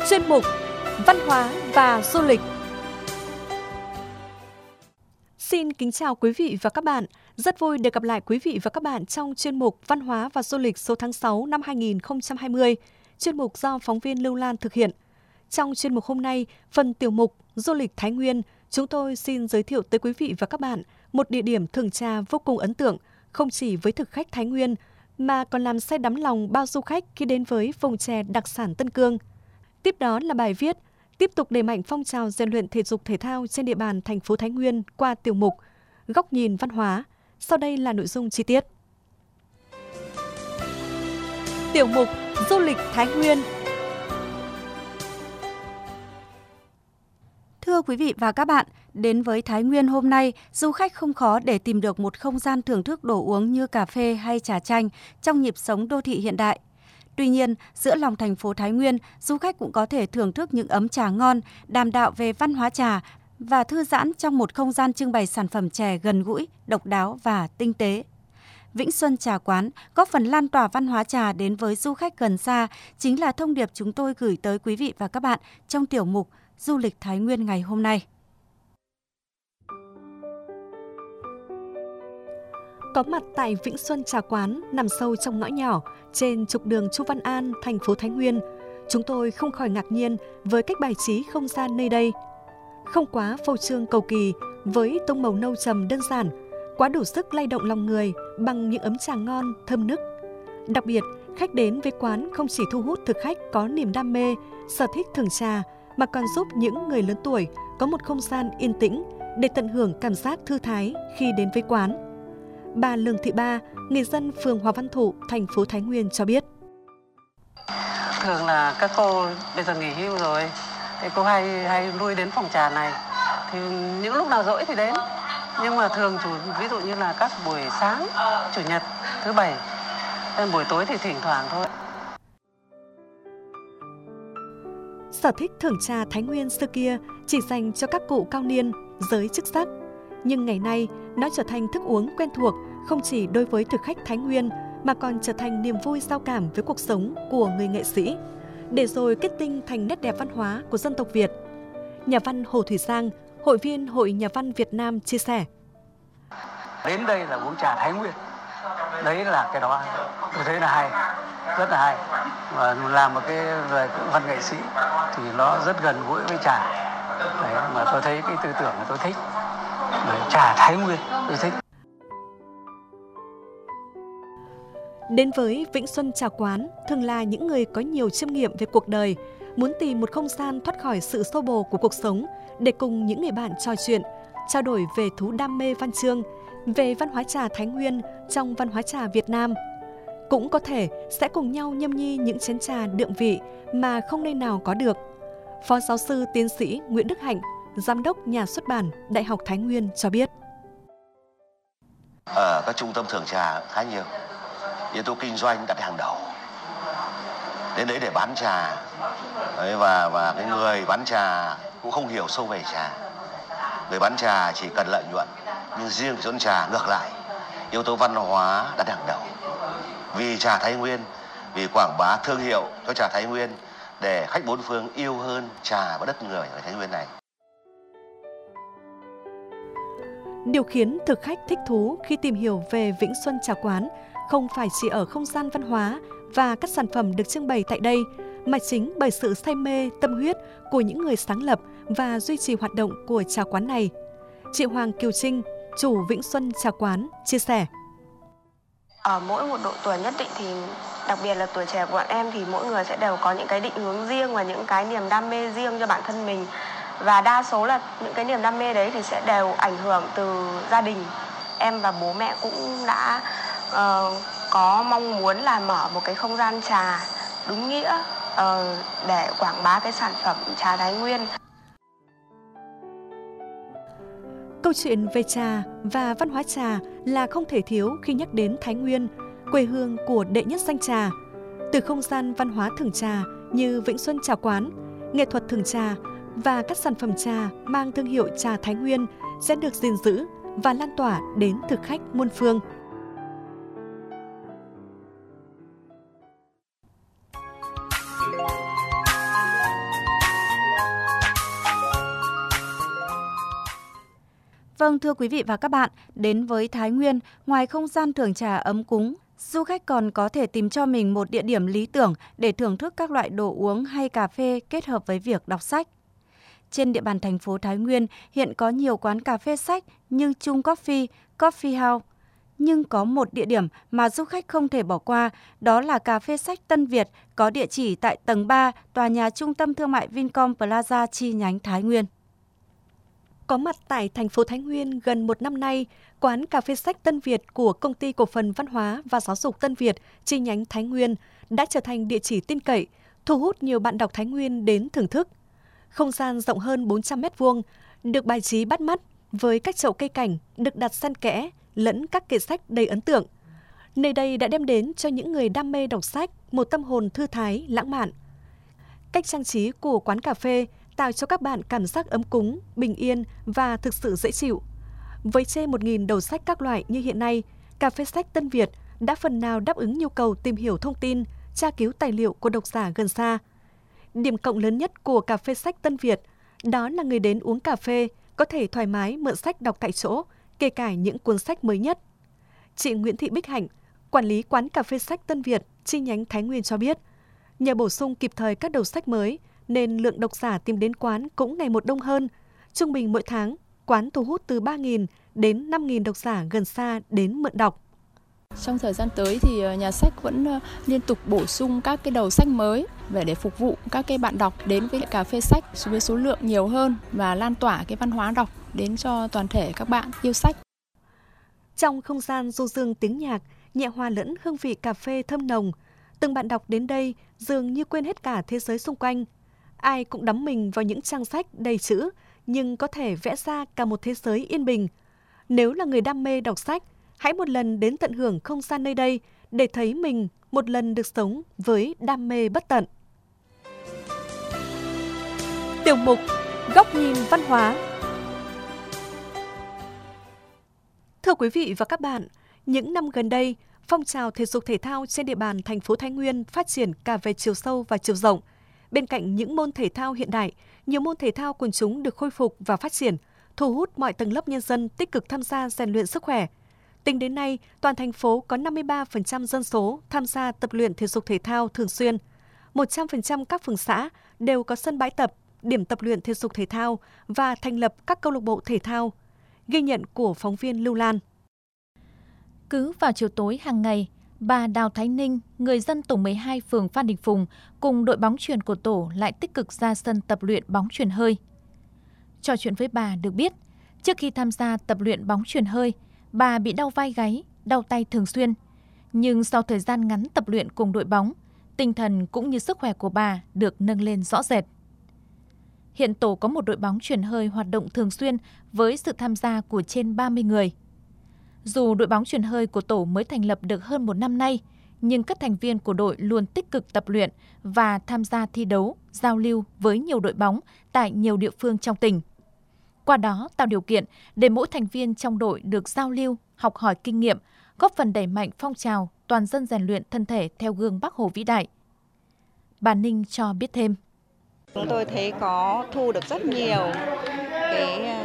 chuyên mục Văn hóa và du lịch. Xin kính chào quý vị và các bạn. Rất vui được gặp lại quý vị và các bạn trong chuyên mục Văn hóa và du lịch số tháng 6 năm 2020, chuyên mục do phóng viên Lưu Lan thực hiện. Trong chuyên mục hôm nay, phần tiểu mục Du lịch Thái Nguyên, chúng tôi xin giới thiệu tới quý vị và các bạn một địa điểm thưởng trà vô cùng ấn tượng, không chỉ với thực khách Thái Nguyên, mà còn làm say đắm lòng bao du khách khi đến với vùng chè đặc sản Tân Cương. Tiếp đó là bài viết tiếp tục đẩy mạnh phong trào rèn luyện thể dục thể thao trên địa bàn thành phố Thái Nguyên qua tiểu mục Góc nhìn văn hóa. Sau đây là nội dung chi tiết. Tiểu mục Du lịch Thái Nguyên. Thưa quý vị và các bạn, đến với Thái Nguyên hôm nay, du khách không khó để tìm được một không gian thưởng thức đồ uống như cà phê hay trà chanh trong nhịp sống đô thị hiện đại. Tuy nhiên, giữa lòng thành phố Thái Nguyên, du khách cũng có thể thưởng thức những ấm trà ngon, đàm đạo về văn hóa trà và thư giãn trong một không gian trưng bày sản phẩm chè gần gũi, độc đáo và tinh tế. Vĩnh Xuân Trà Quán góp phần lan tỏa văn hóa trà đến với du khách gần xa chính là thông điệp chúng tôi gửi tới quý vị và các bạn trong tiểu mục Du lịch Thái Nguyên ngày hôm nay. Có mặt tại Vĩnh Xuân Trà Quán nằm sâu trong ngõ nhỏ trên trục đường Chu Văn An, thành phố Thái Nguyên, chúng tôi không khỏi ngạc nhiên với cách bài trí không gian nơi đây. Không quá phô trương cầu kỳ với tông màu nâu trầm đơn giản, quá đủ sức lay động lòng người bằng những ấm trà ngon, thơm nức. Đặc biệt, khách đến với quán không chỉ thu hút thực khách có niềm đam mê, sở thích thưởng trà, mà còn giúp những người lớn tuổi có một không gian yên tĩnh để tận hưởng cảm giác thư thái khi đến với quán. Bà Lương Thị Ba, người dân phường Hòa Văn Thụ, thành phố Thái Nguyên cho biết. Thường là các cô bây giờ nghỉ hưu rồi, thì cô hay lui đến phòng trà này. Thì những lúc nào rỗi thì đến. Nhưng mà thường ví dụ như là các buổi sáng, chủ nhật, thứ bảy, buổi tối thì thỉnh thoảng thôi. Sở thích thưởng trà Thái Nguyên xưa kia chỉ dành cho các cụ cao niên, giới chức sắc. Nhưng ngày nay, nó trở thành thức uống quen thuộc không chỉ đối với thực khách Thái Nguyên mà còn trở thành niềm vui giao cảm với cuộc sống của người nghệ sĩ, để rồi kết tinh thành nét đẹp văn hóa của dân tộc Việt. Nhà văn Hồ Thủy Giang, hội viên Hội Nhà văn Việt Nam chia sẻ. Đến đây là uống trà Thái Nguyên. Đấy là cái đó, tôi thấy là hay, rất là hay. Và làm một cái về văn nghệ sĩ thì nó rất gần gũi với trà. Đấy, mà tôi thấy cái tư tưởng là tôi thích. Đấy, trà Thái Nguyên, tôi thích. Đến với Vĩnh Xuân Trà Quán thường là những người có nhiều chiêm nghiệm về cuộc đời, muốn tìm một không gian thoát khỏi sự xô bồ của cuộc sống để cùng những người bạn trò chuyện, trao đổi về thú đam mê văn chương, về văn hóa trà Thái Nguyên trong văn hóa trà Việt Nam. Cũng có thể sẽ cùng nhau nhâm nhi những chén trà đượm vị mà không nơi nào có được. Phó giáo sư tiến sĩ Nguyễn Đức Hạnh, Giám đốc Nhà xuất bản Đại học Thái Nguyên cho biết. Ở các trung tâm thưởng trà khá nhiều, yếu tố kinh doanh đặt hàng đầu. Đến đấy để bán trà, đấy, và cái người bán trà cũng không hiểu sâu về trà. Người bán trà chỉ cần lợi nhuận, nhưng riêng cái trà ngược lại, yếu tố văn hóa đặt hàng đầu. Vì trà Thái Nguyên, vì quảng bá thương hiệu cho trà Thái Nguyên để khách bốn phương yêu hơn trà và đất người ở Thái Nguyên này. Điều khiến thực khách thích thú khi tìm hiểu về Vĩnh Xuân Trà Quán không phải chỉ ở không gian văn hóa và các sản phẩm được trưng bày tại đây, mà chính bởi sự say mê, tâm huyết của những người sáng lập và duy trì hoạt động của trà quán này. Chị Hoàng Kiều Trinh, chủ Vĩnh Xuân Trà Quán, chia sẻ. Ở mỗi một độ tuổi nhất định thì đặc biệt là tuổi trẻ của bọn em thì mỗi người sẽ đều có những cái định hướng riêng và những cái niềm đam mê riêng cho bản thân mình. Và đa số là những cái niềm đam mê đấy thì sẽ đều ảnh hưởng từ gia đình. Em và bố mẹ cũng đã có mong muốn là mở một cái không gian trà đúng nghĩa để quảng bá cái sản phẩm trà Thái Nguyên. Câu chuyện về trà và văn hóa trà là không thể thiếu khi nhắc đến Thái Nguyên, quê hương của đệ nhất danh trà. Từ không gian văn hóa thưởng trà như Vĩnh Xuân Trà Quán, nghệ thuật thưởng trà và các sản phẩm trà mang thương hiệu trà Thái Nguyên sẽ được gìn giữ và lan tỏa đến thực khách muôn phương. Vâng, thưa quý vị và các bạn, đến với Thái Nguyên, ngoài không gian thưởng trà ấm cúng, du khách còn có thể tìm cho mình một địa điểm lý tưởng để thưởng thức các loại đồ uống hay cà phê kết hợp với việc đọc sách. Trên địa bàn thành phố Thái Nguyên hiện có nhiều quán cà phê sách như Trung Coffee, Coffee House. Nhưng có một địa điểm mà du khách không thể bỏ qua, đó là cà phê sách Tân Việt có địa chỉ tại tầng 3 tòa nhà Trung tâm Thương mại Vincom Plaza chi nhánh Thái Nguyên. Có mặt tại thành phố Thái Nguyên gần một năm nay, quán cà phê sách Tân Việt của Công ty Cổ phần Văn hóa và Giáo dục Tân Việt chi nhánh Thái Nguyên đã trở thành địa chỉ tin cậy, thu hút nhiều bạn đọc Thái Nguyên đến thưởng thức. Không gian rộng hơn 400 m2, được bài trí bắt mắt với các chậu cây cảnh được đặt xen kẽ lẫn các kệ sách đầy ấn tượng. Nơi đây đã đem đến cho những người đam mê đọc sách một tâm hồn thư thái, lãng mạn. Cách trang trí của quán cà phê tạo cho các bạn cảm giác ấm cúng, bình yên và thực sự dễ chịu. Với trên 1.000 đầu sách các loại như hiện nay, cà phê sách Tân Việt đã phần nào đáp ứng nhu cầu tìm hiểu thông tin, tra cứu tài liệu của độc giả gần xa. Điểm cộng lớn nhất của cà phê sách Tân Việt đó là người đến uống cà phê có thể thoải mái mượn sách đọc tại chỗ, kể cả những cuốn sách mới nhất. Chị Nguyễn Thị Bích Hạnh, quản lý quán cà phê sách Tân Việt chi nhánh Thái Nguyên cho biết, nhờ bổ sung kịp thời các đầu sách mới nên lượng độc giả tìm đến quán cũng ngày một đông hơn. Trung bình mỗi tháng, quán thu hút từ 3.000 đến 5.000 độc giả gần xa đến mượn đọc. Trong thời gian tới thì nhà sách vẫn liên tục bổ sung các cái đầu sách mới để phục vụ các cái bạn đọc đến với cà phê sách với số lượng nhiều hơn và lan tỏa cái văn hóa đọc đến cho toàn thể các bạn yêu sách. Trong không gian du dương tiếng nhạc, nhẹ hòa lẫn hương vị cà phê thơm nồng, từng bạn đọc đến đây dường như quên hết cả thế giới xung quanh. Ai cũng đắm mình vào những trang sách đầy chữ, nhưng có thể vẽ ra cả một thế giới yên bình. Nếu là người đam mê đọc sách, hãy một lần đến tận hưởng không gian nơi đây để thấy mình một lần được sống với đam mê bất tận. Tiểu mục Góc nhìn văn hóa. Thưa quý vị và các bạn, những năm gần đây, phong trào thể dục thể thao trên địa bàn thành phố Thái Nguyên phát triển cả về chiều sâu và chiều rộng. Bên cạnh những môn thể thao hiện đại, nhiều môn thể thao quần chúng được khôi phục và phát triển, thu hút mọi tầng lớp nhân dân tích cực tham gia rèn luyện sức khỏe. Tính đến nay, toàn thành phố có 53% dân số tham gia tập luyện thể dục thể thao thường xuyên. 100% các phường xã đều có sân bãi tập, điểm tập luyện thể dục thể thao và thành lập các câu lạc bộ thể thao. Ghi nhận của phóng viên Lưu Lan. Cứ vào chiều tối hàng ngày, bà Đào Thái Ninh, người dân tổ 12 phường Phan Đình Phùng cùng đội bóng chuyền của tổ lại tích cực ra sân tập luyện bóng chuyền hơi. Trò chuyện với bà được biết, trước khi tham gia tập luyện bóng chuyền hơi, bà bị đau vai gáy, đau tay thường xuyên. Nhưng sau thời gian ngắn tập luyện cùng đội bóng, tinh thần cũng như sức khỏe của bà được nâng lên rõ rệt. Hiện tổ có một đội bóng chuyền hơi hoạt động thường xuyên với sự tham gia của trên 30 người. Dù đội bóng chuyền hơi của tổ mới thành lập được hơn một năm nay, nhưng các thành viên của đội luôn tích cực tập luyện và tham gia thi đấu, giao lưu với nhiều đội bóng tại nhiều địa phương trong tỉnh. Qua đó tạo điều kiện để mỗi thành viên trong đội được giao lưu, học hỏi kinh nghiệm, góp phần đẩy mạnh phong trào toàn dân rèn luyện thân thể theo gương Bác Hồ vĩ đại. Bà Ninh cho biết thêm. Chúng tôi thấy có thu được rất nhiều cái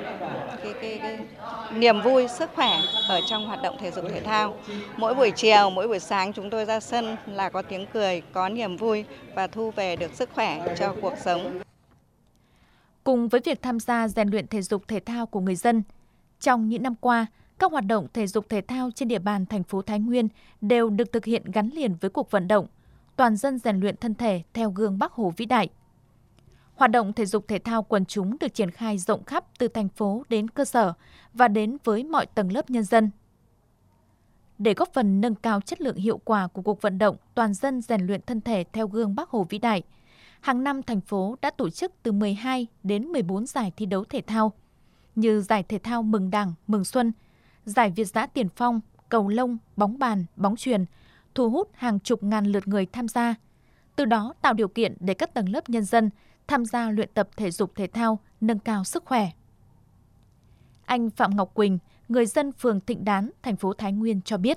niềm vui, sức khỏe ở trong hoạt động thể dục thể thao. Mỗi buổi chiều, mỗi buổi sáng chúng tôi ra sân là có tiếng cười, có niềm vui và thu về được sức khỏe cho cuộc sống. Cùng với việc tham gia rèn luyện thể dục thể thao của người dân, trong những năm qua, các hoạt động thể dục thể thao trên địa bàn thành phố Thái Nguyên đều được thực hiện gắn liền với cuộc vận động toàn dân rèn luyện thân thể theo gương Bác Hồ vĩ đại. Hoạt động thể dục thể thao quần chúng được triển khai rộng khắp từ thành phố đến cơ sở và đến với mọi tầng lớp nhân dân. Để góp phần nâng cao chất lượng hiệu quả của cuộc vận động toàn dân rèn luyện thân thể theo gương Bác Hồ vĩ đại, hàng năm thành phố đã tổ chức từ 12 đến 14 giải thi đấu thể thao, như giải thể thao Mừng Đảng, Mừng Xuân, giải Việt Dã Tiền Phong, cầu lông, bóng bàn, bóng chuyền, thu hút hàng chục ngàn lượt người tham gia. Từ đó tạo điều kiện để các tầng lớp nhân dân tham gia luyện tập thể dục thể thao, nâng cao sức khỏe. Anh Phạm Ngọc Quỳnh, người dân phường Thịnh Đán, thành phố Thái Nguyên cho biết.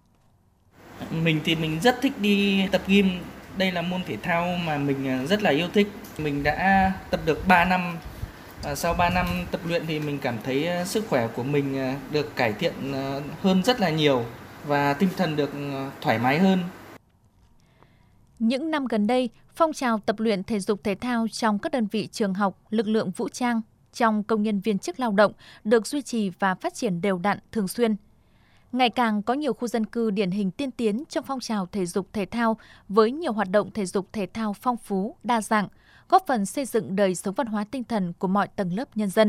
Mình rất thích đi tập gym. Đây là môn thể thao mà mình rất là yêu thích. Mình đã tập được 3 năm Sau 3 năm tập luyện thì mình cảm thấy sức khỏe của mình được cải thiện hơn rất là nhiều và tinh thần được thoải mái hơn. Những năm gần đây, phong trào tập luyện thể dục thể thao trong các đơn vị trường học, lực lượng vũ trang, trong công nhân viên chức lao động được duy trì và phát triển đều đặn thường xuyên. Ngày càng có nhiều khu dân cư điển hình tiên tiến trong phong trào thể dục thể thao với nhiều hoạt động thể dục thể thao phong phú, đa dạng, góp phần xây dựng đời sống văn hóa tinh thần của mọi tầng lớp nhân dân.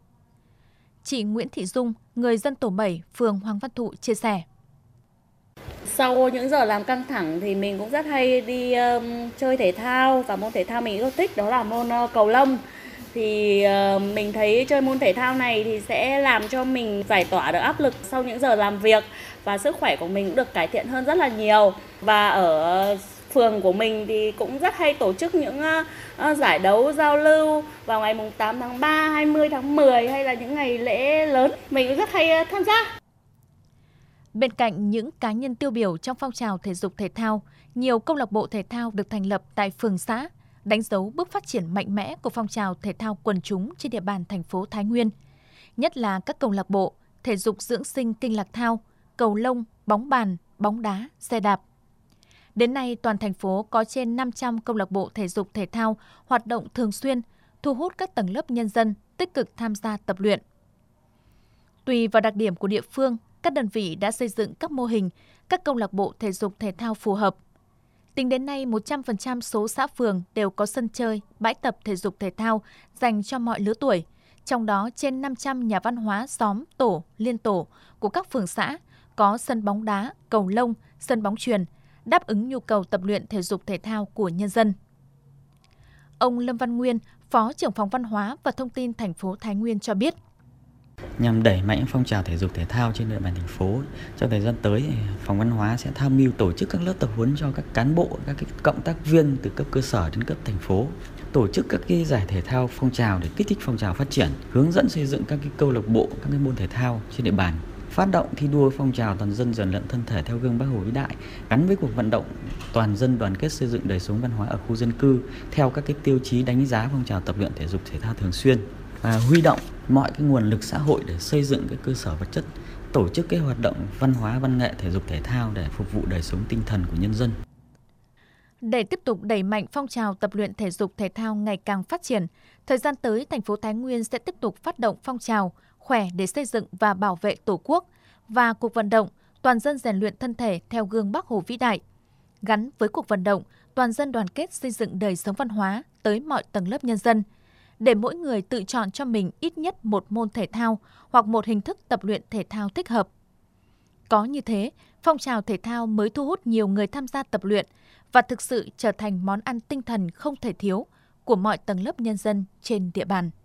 Chị Nguyễn Thị Dung, người dân tổ 7, phường Hoàng Văn Thụ chia sẻ. Sau những giờ làm căng thẳng thì mình cũng rất hay đi chơi thể thao, và môn thể thao mình yêu thích đó là môn cầu lông. Thì mình thấy chơi môn thể thao này thì sẽ làm cho mình giải tỏa được áp lực sau những giờ làm việc, và sức khỏe của mình cũng được cải thiện hơn rất là nhiều. Và ở phường của mình thì cũng rất hay tổ chức những giải đấu giao lưu vào ngày 8 tháng 3, 20 tháng 10 hay là những ngày lễ lớn. Mình cũng rất hay tham gia. Bên cạnh những cá nhân tiêu biểu trong phong trào thể dục thể thao, nhiều câu lạc bộ thể thao được thành lập tại phường xã, đánh dấu bước phát triển mạnh mẽ của phong trào thể thao quần chúng trên địa bàn thành phố Thái Nguyên, nhất là các câu lạc bộ thể dục dưỡng sinh Kinh Lạc Thao, cầu lông, bóng bàn, bóng đá, xe đạp. Đến nay, toàn thành phố có trên 500 câu lạc bộ thể dục thể thao hoạt động thường xuyên, thu hút các tầng lớp nhân dân tích cực tham gia tập luyện. Tùy vào đặc điểm của địa phương, các đơn vị đã xây dựng các mô hình, các câu lạc bộ thể dục thể thao phù hợp. Tính đến nay, 100% số xã phường đều có sân chơi, bãi tập thể dục thể thao dành cho mọi lứa tuổi, trong đó trên 500 nhà văn hóa xóm, tổ, liên tổ của các phường xã có sân bóng đá, cầu lông, sân bóng chuyền, đáp ứng nhu cầu tập luyện thể dục thể thao của nhân dân. Ông Lâm Văn Nguyên, Phó trưởng phòng Văn hóa và Thông tin thành phố Thái Nguyên cho biết. Nhằm đẩy mạnh phong trào thể dục thể thao trên địa bàn thành phố, trong thời gian tới, Phòng Văn hóa sẽ tham mưu tổ chức các lớp tập huấn cho các cán bộ, các cộng tác viên từ cấp cơ sở đến cấp thành phố, tổ chức các giải thể thao phong trào để kích thích phong trào phát triển, hướng dẫn xây dựng các câu lạc bộ, các môn thể thao trên địa bàn, phát động thi đua phong trào toàn dân rèn luyện thân thể theo gương Bác Hồ vĩ đại, gắn với cuộc vận động toàn dân đoàn kết xây dựng đời sống văn hóa ở khu dân cư theo các tiêu chí đánh giá phong trào tập luyện thể dục thể thao thường xuyên, và huy động mọi nguồn lực xã hội để xây dựng cơ sở vật chất, tổ chức hoạt động văn hóa, văn nghệ, thể dục thể thao để phục vụ đời sống tinh thần của nhân dân. Để tiếp tục đẩy mạnh phong trào tập luyện thể dục thể thao ngày càng phát triển, thời gian tới thành phố Thái Nguyên sẽ tiếp tục phát động phong trào khỏe để xây dựng và bảo vệ Tổ quốc và cuộc vận động toàn dân rèn luyện thân thể theo gương Bác Hồ vĩ đại, gắn với cuộc vận động toàn dân đoàn kết xây dựng đời sống văn hóa tới mọi tầng lớp nhân dân, để mỗi người tự chọn cho mình ít nhất một môn thể thao hoặc một hình thức tập luyện thể thao thích hợp. Có như thế, phong trào thể thao mới thu hút nhiều người tham gia tập luyện và thực sự trở thành món ăn tinh thần không thể thiếu của mọi tầng lớp nhân dân trên địa bàn.